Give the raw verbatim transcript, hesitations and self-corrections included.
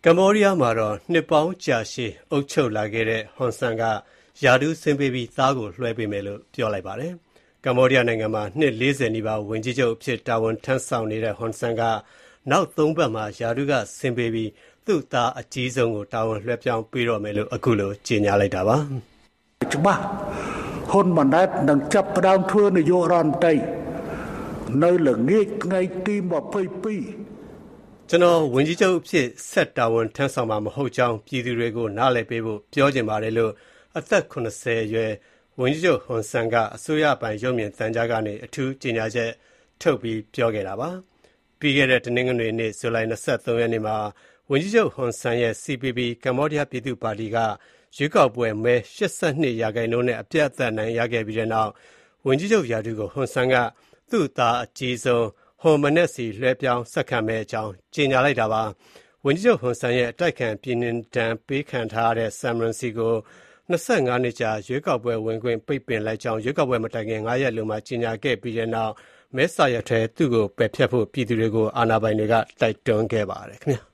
ကမ္ဘောဒီးယားမှာတော့နှစ်ပေါင်းကြာရှည်အုပ်ချုပ်လာခဲ့တဲ့ဟွန်ဆန်ကရာထူးဆင်းပေးပြီးသားကိုလွှဲပေးမယ်လို့ပြောလိုက်ပါတယ်။ကမ္ဘောဒီးယားနိုင်ငံမှာနှစ်လေးဆယ်နီးပါးဝန်ကြီးချုပ်အဖြစ်တာဝန်ထမ်းဆောင်နေတဲ့ဟွန်ဆန်ကနောက်သုံးပတ်မှာရာထူးကဆင်းပေးပြီးသူ့သားအကြီးဆုံးကိုတာဝန်လွှဲပြောင်းပေးတော့မယ်လို့အခုလိုကြေညာလိုက်တာပါ။ច្បាស់ហ៊ុនម៉ាណែតនឹងចាប់ផ្ដើមធ្វើនយោបាយរដ្ឋមន្ត្រីនៅល្ងាចថ្ងៃទីยี่สิบสองကျွန်တော်ဝန်ကြီးချုပ်အဖြစ်ဆက်တာဝန်ထမ်းဆောင်မှာမဟုတ်ကြောင်းပြည်သူတွေကိုနားလည်ပေးဖို့ပြောချင်ပါတယ်လို့အသက်ခုနှစ်ဆယ်အရွယ်ဝန်ကြီးချုပ်ဟွန်ဆန်ကအစိုးရပိုင်ရုပ်မြင်သံကြားကနေအထူးကြေညာချက်ထုတ်ပြီးပြောခဲ့တာပါ။ပြီးခဲ့တဲ့တနင်္ဂနွေနေ့ဇူလိုင်၂၃ရက်နေ့မှာဝန်ကြီးချုပ်ဟွန်ဆန်ရဲ့ စီ ပီ ပီ ကမ္ဘောဒီးယားပြည်သူ့ပါတီကရွေးကောက်ပွဲမဲ၈၂ရာခိုင်နှုန်းနဲ့အပြတ်အသတ်နိုင်ရခဲ့ပြီးတဲ့နောက်ဝန်ကြီးချုပ်ရာထူးကိုဟွန်ဆန်ကသူ့သားအကြီးဆုံးဟွန်မနက်စီလွှဲပြောင်းဆက်ခံမဲ့အကြောင်းကြေညာလိုက်တာပါ။ဝန်ကြီးချုပ်ဟွန်ဆန်ရဲ့အတိုက်ခံပြည်နှင်ဒဏ်ပေးခံထားရတဲ့ဆမ်မရွန်စီကို၂၅နှစ်ကြာရွေးကောက်ပွဲဝင်ခွင့်ပိတ်ပင်လိုက်ကြောင်းရွေးကောက်ပွဲမတိုင်ခင်၅ရက်လုံးမှာကြေညာခဲ့ပြီးတဲ့နောက်မဲစာရထဲသူ့ကိုပယ်ဖျက်ဖို့ပြည်သူတွေကိုအာဏာပိုင်တွေကတိုက်တွန်းခဲ့ပါတယ်ခင်ဗျာ။